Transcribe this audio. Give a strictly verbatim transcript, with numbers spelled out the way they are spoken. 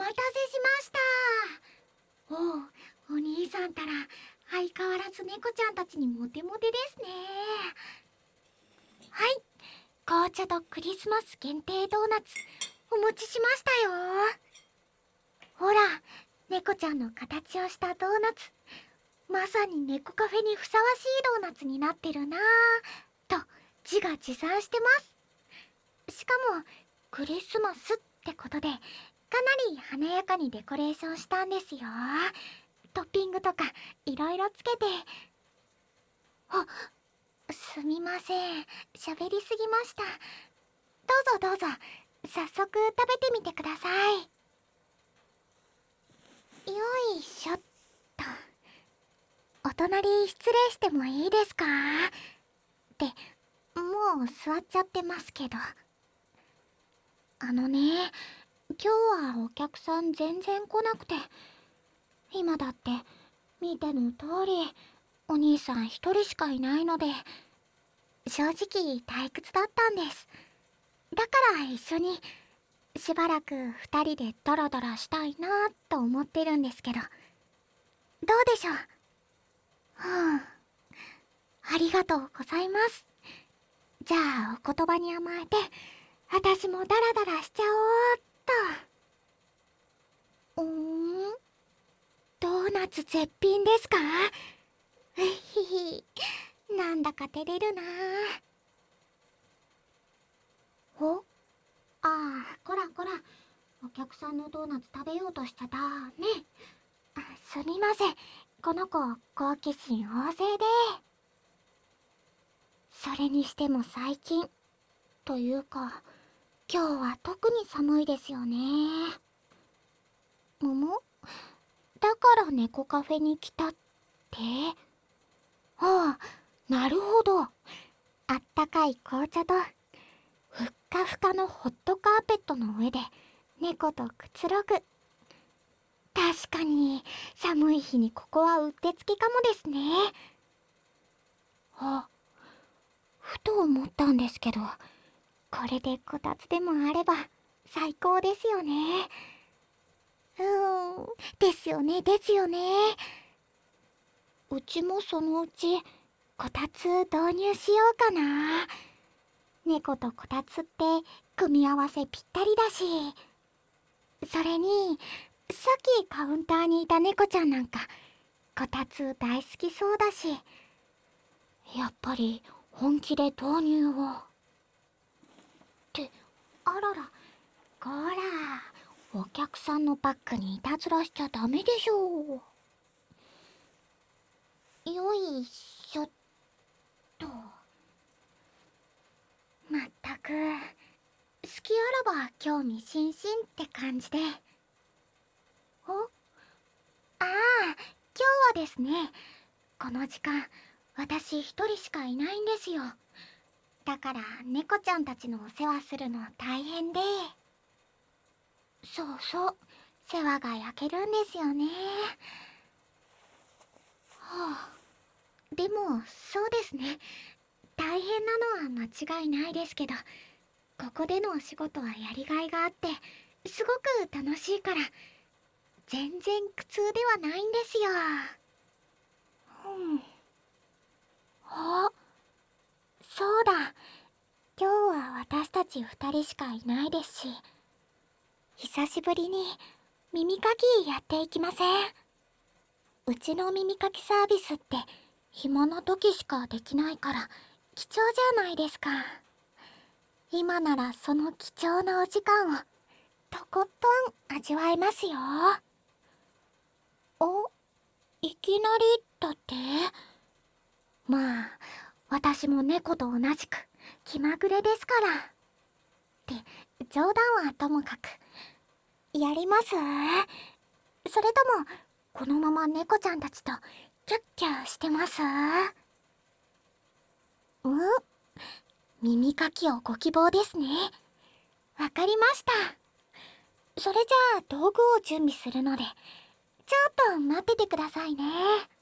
待たせしました。おう、お兄さんたら相変わらず猫ちゃんたちにモテモテですね。はい、紅茶とクリスマス限定ドーナツお持ちしましたよ。ほら、猫ちゃんの形をしたドーナツ、まさに猫カフェにふさわしいドーナツになってるなぁと自画自賛してます。しかもクリスマスってことでかなり華やかにデコレーションしたんですよ。トッピングとかいろいろつけて。あ、すみません、喋りすぎました。どうぞどうぞ、早速食べてみてください。よいしょっと。お隣失礼してもいいですか？ってもう座っちゃってますけど。あのね、今日はお客さん全然来なくて、今だって見ての通りお兄さん一人しかいないので、正直退屈だったんです。だから一緒にしばらく二人でダラダラしたいなと思ってるんですけど、どうでしょう？うん、ありがとうございます。じゃあお言葉に甘えて私もダラダラしちゃおうっと。うーん、ドーナツ絶品ですか？うひひ、なんだか照れるなぁ。お、ああ、こらこら、お客さんのドーナツ食べようとしちゃダメ。あ、すみません、この子好奇心旺盛で。それにしても最近というか今日は特に寒いですよね。もも、だから猫カフェに来たって？ああ、なるほど。あったかい紅茶とふっかふかのホットカーペットの上で猫とくつろぐ。確かに寒い日にここはうってつけかもですね。あ、ふと思ったんですけど、これでこたつでもあれば最高ですよね。うーん、ですよねですよね。うちもそのうちこたつ導入しようかな。猫とこたつって組み合わせぴったりだし、それにさっきカウンターにいた猫ちゃんなんかこたつ大好きそうだし、やっぱり本気で導入をって。あらら、こら、お客さんのバッグにいたずらしちゃダメでしょう。よいしょっと。まったく隙あらば興味津々って感じで。お、ああ、今日はですね、この時間私一人しかいないんですよ。だから猫ちゃんたちのお世話するの大変で。そうそう、世話が焼けるんですよね。はあ、でもそうですね、大変なのは間違いないですけど、ここでのお仕事はやりがいがあってすごく楽しいから全然苦痛ではないんですよ。うん。あ、そうだ、今日は私たち二人しかいないですし、久しぶりに耳かきやっていきません？うちの耳かきサービスって暇な時しかできないから貴重じゃないですか。今ならその貴重なお時間をとことん味わえますよ。お、いきなりだって？まあ私も猫と同じく気まぐれですから。って冗談はともかく、やります？それともこのまま猫ちゃんたちとキャッキャしてます？うん、耳かきをご希望ですね。わかりました。それじゃあ道具を準備するのでちょっと待っててくださいね。